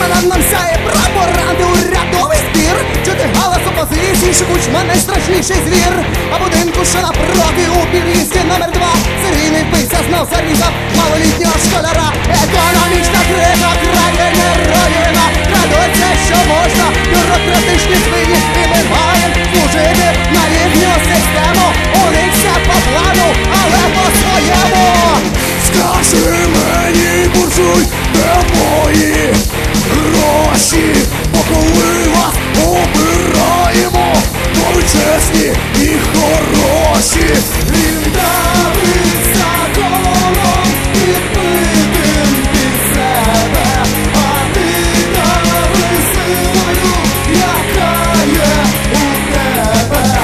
над нам сяє прапор антиурядовий збір. Чути галас опозиції, шикуч найстрашніший звір. А будинку, що напроти у під'їзді номер 2, серійний вбивця знов зарізав малолітнього школяра. Економічна крика, країна, родина, радується, що можна, бюрократичні свині, і ми маємо служити на їхню систему. У них все по плану, але по-своєму. Скажи мені, буржуй, де мої гроші? Бо коли вас обираємо, то ви чесні і хороші. Він давить законом підбитим під себе, а ти дави силою, яка є у тебе.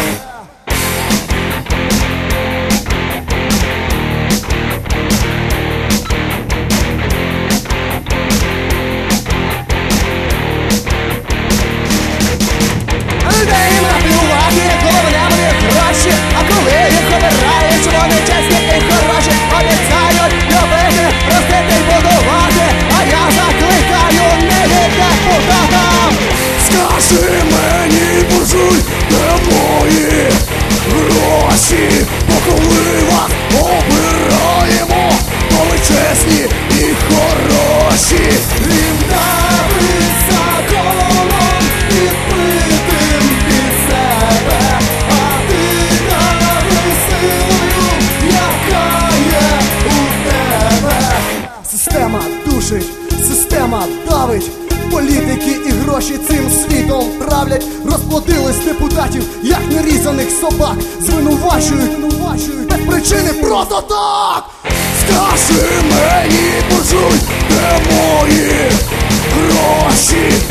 Людей наплювати, коли вони гроші, а коли їх обирають, вони чесні і хороші. Обіцяють любити, простити й будувати, а я закликаю не від депутатам. Скажи мені, буржуй, де мої гроші? Бо коли вас обираємо, то ви чесні і хороші. Він давить законом підбитим під себе, а ти дави силою, яка є у тебе. Система душить, система давить. Політики і гроші цим світом правлять. Розплодились депутатів, як нерізаних собак. Звинувачують без причини просто так. Скажи мені, буржуй, де мої гроші?